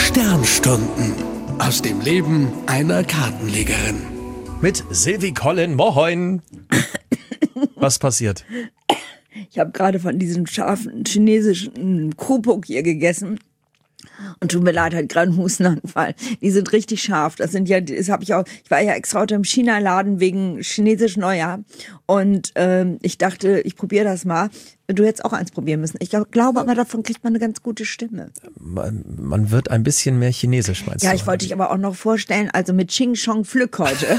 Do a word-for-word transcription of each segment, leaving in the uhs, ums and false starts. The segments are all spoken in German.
Sternstunden aus dem Leben einer Kartenlegerin. Mit Silvi Collin, moin. Was passiert? Ich habe gerade von diesem scharfen chinesischen Krupuk hier gegessen. Und tut mir leid, hat gerade einen Hustenanfall. Die sind richtig scharf. Das sind ja, das habe ich auch. Ich war ja extra heute im China-Laden wegen chinesisch Neujahr. Und ähm, ich dachte, ich probiere das mal. Du hättest auch eins probieren müssen. Ich glaube aber, davon kriegt man eine ganz gute Stimme. Man, man wird ein bisschen mehr chinesisch, meinst ja, du? Ja, ich wollte dich aber auch noch vorstellen, also mit Ching Chong Pflück heute.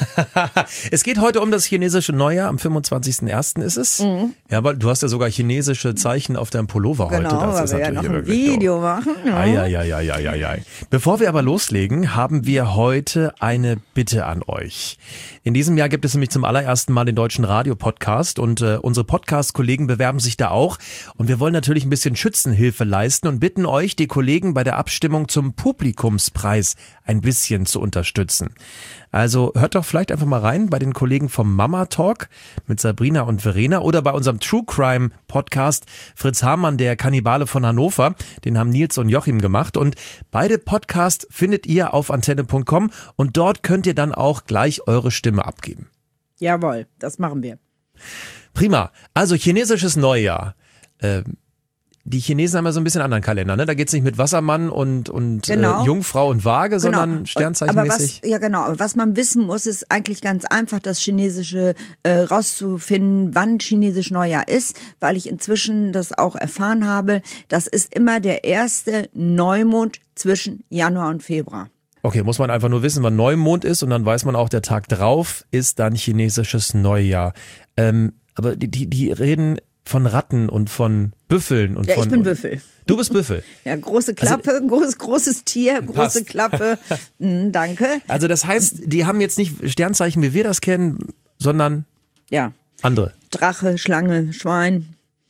Es geht heute um das chinesische Neujahr. Am fünfundzwanzigsten ersten ist es. Mhm. Ja, aber du hast ja sogar chinesische Zeichen auf deinem Pullover genau, heute. Das weil ist wir ja noch ein Video oh. machen. Ja. Ai, ai, ai, ai, ai, ai. Bevor wir aber loslegen, haben wir heute eine Bitte an euch. In diesem Jahr gibt es nämlich zum allerersten Mal den deutschen Radio-Podcast und äh, unsere Podcast-Kollegen bewerben sich da auch. Und wir wollen natürlich ein bisschen Schützenhilfe leisten und bitten euch, die Kollegen bei der Abstimmung zum Publikumspreis ein bisschen zu unterstützen. Also hört doch vielleicht einfach mal rein bei den Kollegen vom Mama Talk mit Sabrina und Verena oder bei unserem True Crime Podcast Fritz Hamann, der Kannibale von Hannover. Den haben Nils und Joachim gemacht und beide Podcasts findet ihr auf antenne punkt com und dort könnt ihr dann auch gleich eure Stimme abgeben. Jawohl, das machen wir. Prima. Also chinesisches Neujahr. Ähm, Die Chinesen haben ja so ein bisschen anderen Kalender, ne? Da geht's nicht mit Wassermann und, und genau. äh, Jungfrau und Waage, genau. sondern sternzeichenmäßig. Aber was, ja genau, aber was man wissen muss, ist eigentlich ganz einfach, das Chinesische äh, rauszufinden, wann Chinesisch Neujahr ist, weil ich inzwischen das auch erfahren habe. Das ist immer der erste Neumond zwischen Januar und Februar. Okay, muss man einfach nur wissen, wann Neumond ist und dann weiß man auch, der Tag drauf ist dann chinesisches Neujahr. Ähm, aber die, die, die reden von Ratten und von Büffeln und ja, von. Ich bin Büffel. Du bist Büffel. Ja, große Klappe, also, groß, großes Tier, große passt. Klappe. mm, danke. Also das heißt, die haben jetzt nicht Sternzeichen, wie wir das kennen, sondern ja. andere. Drache, Schlange, Schwein,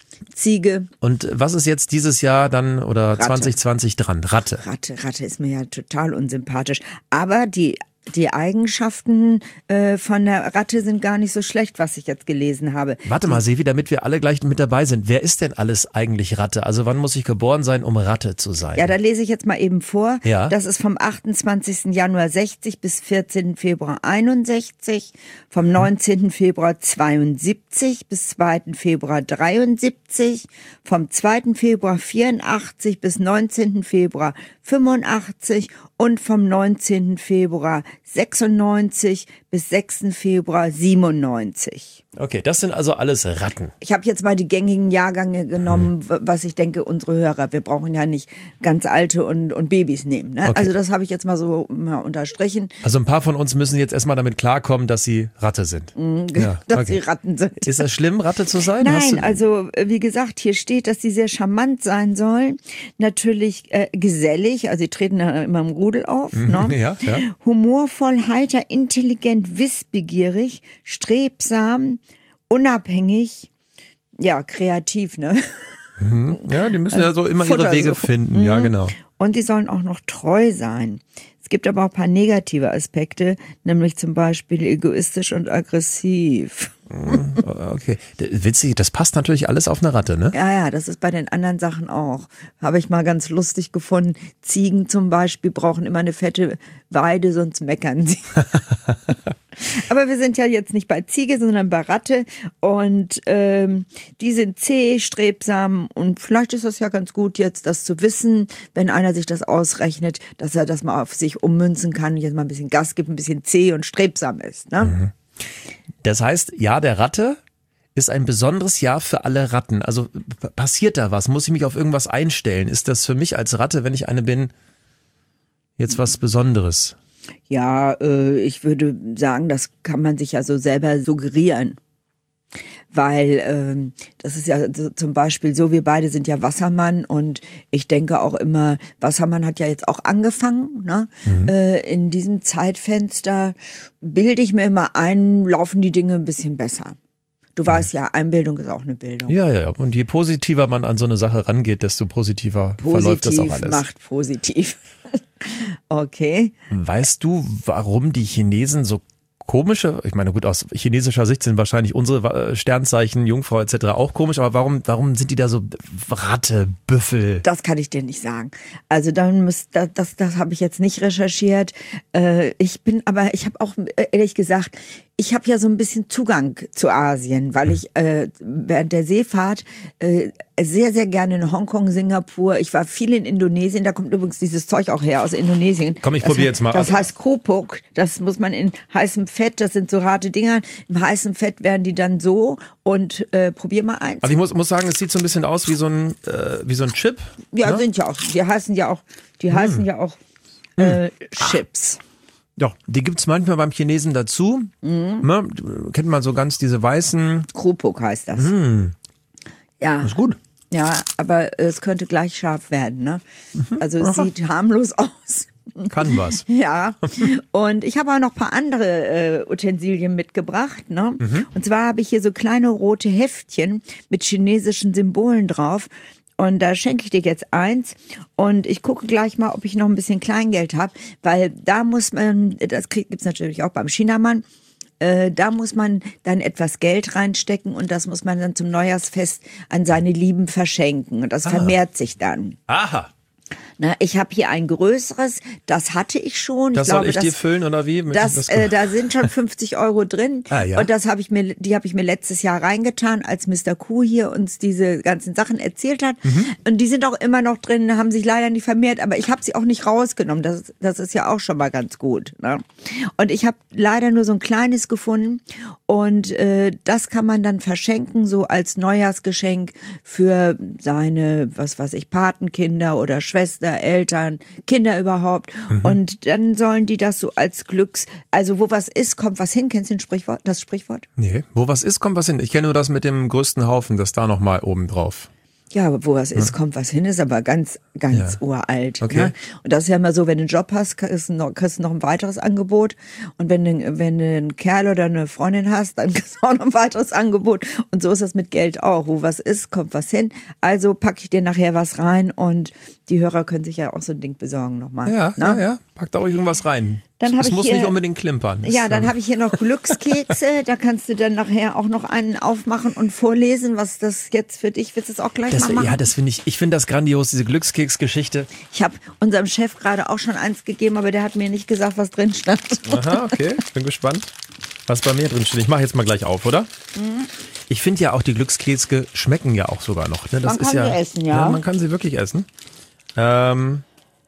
Ziege. Und was ist jetzt dieses Jahr dann oder Ratte. zwanzig zwanzig dran? Ratte. Ratte, Ratte ist mir ja total unsympathisch. Aber die Die Eigenschaften äh, von der Ratte sind gar nicht so schlecht, was ich jetzt gelesen habe. Warte mal, Sevi, damit wir alle gleich mit dabei sind. Wer ist denn alles eigentlich Ratte? Also wann muss ich geboren sein, um Ratte zu sein? Ja, da lese ich jetzt mal eben vor. Ja. Das ist vom achtundzwanzigsten Januar sechzig bis vierzehnten Februar einundsechzig, vom neunzehnten Februar zweiundsiebzig bis zweiten Februar dreiundsiebzig, vom zweiten Februar vierundachtzig bis neunzehnten Februar fünfundachtzig und vom neunzehnten Februar sechsundneunzig bis sechsten Februar siebenundneunzig. Okay, das sind also alles Ratten. Ich habe jetzt mal die gängigen Jahrgänge genommen, hm. was ich denke, unsere Hörer, wir brauchen ja nicht ganz alte und, und Babys nehmen. Ne? Okay. Also das habe ich jetzt mal so mal unterstrichen. Also ein paar von uns müssen jetzt erstmal damit klarkommen, dass sie Ratte sind. Mhm, ja, dass okay. sie Ratten sind. Ist das schlimm, Ratte zu sein? Nein, also wie gesagt, hier steht, dass sie sehr charmant sein sollen. Natürlich äh, gesellig, also sie treten da immer im Rudel auf. Mhm, ne? ja, ja. Humorvoll, heiter, intelligent, wissbegierig, strebsam, unabhängig, ja, kreativ, ne? Mhm. Ja, die müssen ja so immer ihre Wege finden, ja, genau. Und die sollen auch noch treu sein. Es gibt aber auch ein paar negative Aspekte, nämlich zum Beispiel egoistisch und aggressiv. Okay, witzig, das passt natürlich alles auf eine Ratte, ne? Ja, ja, das ist bei den anderen Sachen auch. Habe ich mal ganz lustig gefunden. Ziegen zum Beispiel brauchen immer eine fette Weide, sonst meckern sie. Aber wir sind ja jetzt nicht bei Ziege, sondern bei Ratte und ähm, die sind zäh, strebsam und vielleicht ist das ja ganz gut jetzt, das zu wissen, wenn einer sich das ausrechnet, dass er das mal auf sich ummünzen kann, jetzt mal ein bisschen Gas gibt, ein bisschen zäh und strebsam ist, ne? Mhm. Das heißt, Jahr der Ratte ist ein besonderes Jahr für alle Ratten. Also p- passiert da was? Muss ich mich auf irgendwas einstellen? Ist das für mich als Ratte, wenn ich eine bin, jetzt was Besonderes? Ja, äh, ich würde sagen, das kann man sich ja so selber suggerieren. Weil ähm, das ist ja so, zum Beispiel so, wir beide sind ja Wassermann und ich denke auch immer, Wassermann hat ja jetzt auch angefangen, ne? Mhm. Äh, in diesem Zeitfenster bilde ich mir immer ein, laufen die Dinge ein bisschen besser. Du weißt ja, Einbildung ist auch eine Bildung. Ja, ja, ja. Und je positiver man an so eine Sache rangeht, desto positiver Positiv verläuft das auch alles. Macht positiv. Okay. Weißt du, warum die Chinesen so komische, ich meine gut, aus chinesischer Sicht sind wahrscheinlich unsere Sternzeichen, Jungfrau et cetera auch komisch, aber warum, warum sind die da so Ratte, Büffel? Das kann ich dir nicht sagen. Also dann müsst, das, das, das habe ich jetzt nicht recherchiert. Äh, ich bin, aber ich habe auch ehrlich gesagt, ich habe ja so ein bisschen Zugang zu Asien, weil ich äh, während der Seefahrt äh, sehr, sehr gerne in Hongkong, Singapur, ich war viel in Indonesien, da kommt übrigens dieses Zeug auch her aus Indonesien. Komm, ich probiere jetzt mal. Das heißt Kopuk, das muss man in heißem Fett, das sind so harte Dinger, im heißen Fett werden die dann so und äh, probier mal eins. Also ich muss, muss sagen, es sieht so ein bisschen aus wie so ein, äh, wie so ein Chip. Ja, ne? sind ja auch, die heißen ja auch, die hm. heißen ja auch äh, Chips. Ja, die gibt's manchmal beim Chinesen dazu. Mhm. Ne? Kennt man so ganz diese weißen. Kopuk heißt das. Mhm. Ja. Das ist gut. Ja, aber es könnte gleich scharf werden, ne? Mhm. Also es Aha. sieht harmlos aus. Kann was. Ja, und ich habe auch noch ein paar andere äh, Utensilien mitgebracht, ne? Mhm. Und zwar habe ich hier so kleine rote Heftchen mit chinesischen Symbolen drauf. Und da schenke ich dir jetzt eins und ich gucke gleich mal, ob ich noch ein bisschen Kleingeld habe, weil da muss man, das gibt's natürlich auch beim Chinamann, äh, da muss man dann etwas Geld reinstecken und das muss man dann zum Neujahrsfest an seine Lieben verschenken und das ah. vermehrt sich dann. Aha. Na, ich habe hier ein größeres, das hatte ich schon. Das ich glaube, soll ich das, dir füllen oder wie? Das, das äh, da sind schon fünfzig Euro drin ah, ja. und das habe ich mir, die habe ich mir letztes Jahr reingetan, als Mister Kuh hier uns diese ganzen Sachen erzählt hat. Mhm. Und die sind auch immer noch drin, haben sich leider nicht vermehrt, aber ich habe sie auch nicht rausgenommen. Das, das ist ja auch schon mal ganz gut. Ne? Und ich habe leider nur so ein kleines gefunden und äh, das kann man dann verschenken, so als Neujahrsgeschenk für seine, was weiß ich, Patenkinder oder Schwester, Eltern, Kinder überhaupt. Mhm. Und dann sollen die das so als Glücks, also wo was ist, kommt was hin. Kennst du den Sprichwort, das Sprichwort? Nee, wo was ist, kommt was hin. Ich kenne nur das mit dem größten Haufen, das da nochmal oben drauf. Ja, aber wo was ist, ja. kommt was hin, ist aber ganz, ganz ja. uralt. Okay. Ne? Und das ist ja immer so, wenn du einen Job hast, kriegst du noch, kriegst du noch ein weiteres Angebot. Und wenn du, wenn du einen Kerl oder eine Freundin hast, dann kriegst du auch noch ein weiteres Angebot. Und so ist das mit Geld auch. Wo was ist, kommt was hin. Also packe ich dir nachher was rein und die Hörer können sich ja auch so ein Ding besorgen nochmal. Ja, ne? ja, ja. Pack da ruhig irgendwas rein. Dann es ich muss hier, nicht unbedingt klimpern. Ja, dann habe ich hier noch Glückskekse. Da kannst du dann nachher auch noch einen aufmachen und vorlesen, was das jetzt für dich, willst du es auch gleich das, mal machen? Ja, das finde ich, ich finde das grandios, diese Glückskeksgeschichte. Ich habe unserem Chef gerade auch schon eins gegeben, aber der hat mir nicht gesagt, was drin stand. Aha, okay, bin gespannt, was bei mir drin steht. Ich mache jetzt mal gleich auf, oder? Mhm. Ich finde ja auch, die Glückskekse schmecken ja auch sogar noch. Ne? Das man ist kann ja, sie essen, ja. ja. Man kann sie wirklich essen. Ähm,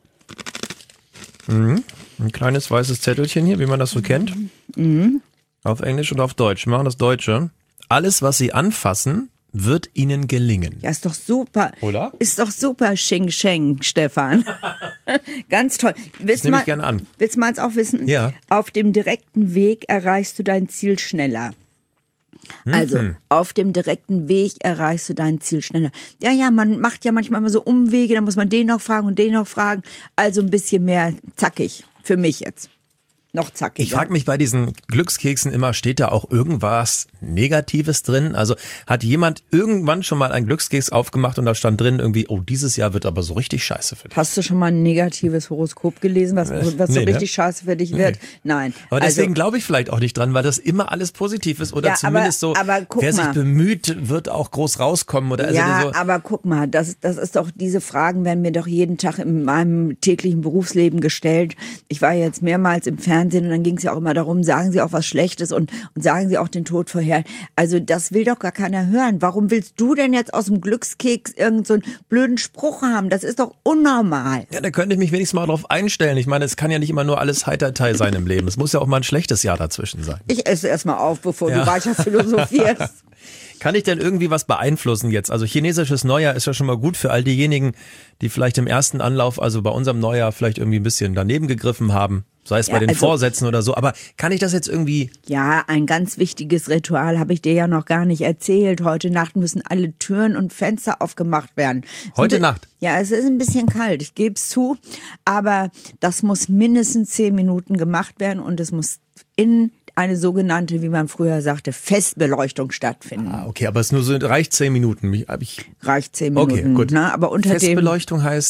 mh. Ein kleines weißes Zettelchen hier, wie man das so kennt. Mhm. Auf Englisch und auf Deutsch. Wir machen das Deutsche. Alles, was Sie anfassen, wird Ihnen gelingen. Ja, ist doch super. Oder? Ist doch super, Xing Sheng, Stefan. Ganz toll. Willst das nehme ich gerne an. Willst du mal auch wissen? Ja. Auf dem direkten Weg erreichst du dein Ziel schneller. Also, mhm. auf dem direkten Weg erreichst du dein Ziel schneller. Ja, ja, man macht ja manchmal immer so Umwege, dann muss man den noch fragen und den noch fragen. Also ein bisschen mehr zackig. Für mich jetzt. Noch zackig. Ich frage mich bei diesen Glückskeksen immer, steht da auch irgendwas Negatives drin? Also hat jemand irgendwann schon mal einen Glückskeks aufgemacht und da stand drin irgendwie, oh, dieses Jahr wird aber so richtig scheiße für dich. Hast du schon mal ein negatives Horoskop gelesen, was, was nee, so richtig ne? scheiße für dich wird? Nee. Nein. Aber deswegen also, glaube ich vielleicht auch nicht dran, weil das immer alles positiv ist oder ja, zumindest aber, so, aber wer mal. sich bemüht, wird auch groß rauskommen. Oder also ja, so. aber guck mal, das, das ist doch, diese Fragen werden mir doch jeden Tag in meinem täglichen Berufsleben gestellt. Ich war jetzt mehrmals im Fernsehen und dann ging es ja auch immer darum, sagen Sie auch was Schlechtes und, und sagen Sie auch den Tod vorher. Also das will doch gar keiner hören. Warum willst du denn jetzt aus dem Glückskeks irgend so einen blöden Spruch haben? Das ist doch unnormal. Ja, da könnte ich mich wenigstens mal drauf einstellen. Ich meine, es kann ja nicht immer nur alles Heiterteil sein im Leben. Es muss ja auch mal ein schlechtes Jahr dazwischen sein. Ich esse erstmal auf, bevor ja. du weiter philosophierst. Kann ich denn irgendwie was beeinflussen jetzt? Also chinesisches Neujahr ist ja schon mal gut für all diejenigen, die vielleicht im ersten Anlauf, also bei unserem Neujahr vielleicht irgendwie ein bisschen daneben gegriffen haben. Sei es ja, bei den also, Vorsätzen oder so. Aber kann ich das jetzt irgendwie... Ja, ein ganz wichtiges Ritual habe ich dir ja noch gar nicht erzählt. Heute Nacht müssen alle Türen und Fenster aufgemacht werden. Heute und, Nacht? Ja, es ist ein bisschen kalt, ich gebe es zu. Aber das muss mindestens zehn Minuten gemacht werden und es muss in eine sogenannte, wie man früher sagte, Festbeleuchtung stattfinden. Ah, okay, aber es nur so reicht zehn Minuten. Hab ich reicht zehn Minuten. Okay, gut. Ne? Aber unter Festbeleuchtung dem, heißt...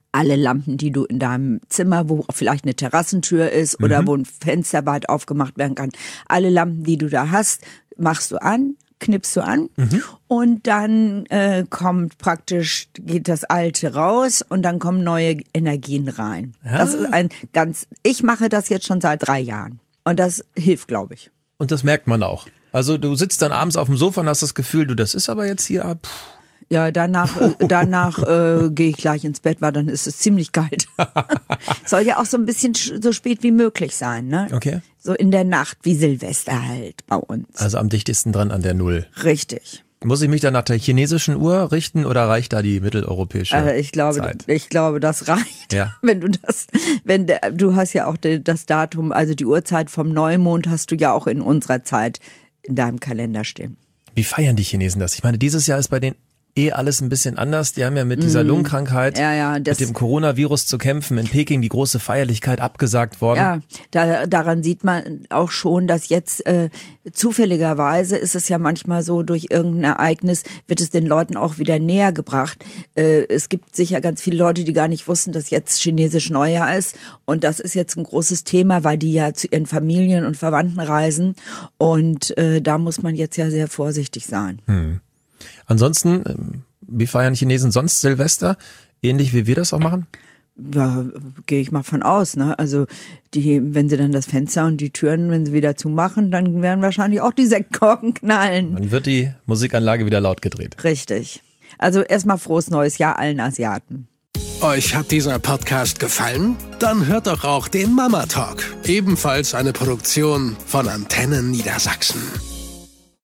alle Lampen, die du in deinem Zimmer, wo vielleicht eine Terrassentür ist oder mhm. wo ein Fenster weit aufgemacht werden kann, alle Lampen, die du da hast, machst du an, knippst du an mhm. und dann äh, kommt praktisch, geht das Alte raus und dann kommen neue Energien rein. Ja. Das ist ein ganz, ich mache das jetzt schon seit drei Jahren und das hilft, glaube ich. Und das merkt man auch. Also du sitzt dann abends auf dem Sofa und hast das Gefühl, du, das ist aber jetzt hier ab. Ja, danach, äh, danach äh, gehe ich gleich ins Bett, weil dann ist es ziemlich kalt. Soll ja auch so ein bisschen so spät wie möglich sein, ne? Okay. So in der Nacht, wie Silvester halt bei uns. Also am dichtesten dran an der Null. Richtig. Muss ich mich dann nach der chinesischen Uhr richten oder reicht da die mitteleuropäische äh, ich glaube, Zeit? Ich glaube, das reicht. Ja. Wenn du das, wenn der, du hast ja auch das Datum, also die Uhrzeit vom Neumond hast du ja auch in unserer Zeit in deinem Kalender stehen. Wie feiern die Chinesen das? Ich meine, dieses Jahr ist bei den eh alles ein bisschen anders. Die haben ja mit dieser Lungenkrankheit, ja, ja, das, mit dem Coronavirus zu kämpfen. In Peking die große Feierlichkeit abgesagt worden. Ja, da, daran sieht man auch schon, dass jetzt äh, zufälligerweise ist es ja manchmal so, durch irgendein Ereignis wird es den Leuten auch wieder näher gebracht. Äh, es gibt sicher ganz viele Leute, die gar nicht wussten, dass jetzt chinesisch Neujahr ist. Und das ist jetzt ein großes Thema, weil die ja zu ihren Familien und Verwandten reisen. Und äh, da muss man jetzt ja sehr vorsichtig sein. Hm. Ansonsten, wie feiern Chinesen sonst Silvester? Ähnlich wie wir das auch machen? Ja, gehe ich mal von aus, ne? Also die, wenn sie dann das Fenster und die Türen, wenn sie wieder zumachen, dann werden wahrscheinlich auch die Sektkorken knallen. Dann wird die Musikanlage wieder laut gedreht. Richtig. Also erstmal frohes neues Jahr allen Asiaten. Euch hat dieser Podcast gefallen? Dann hört doch auch den Mama Talk, ebenfalls eine Produktion von Antennen Niedersachsen.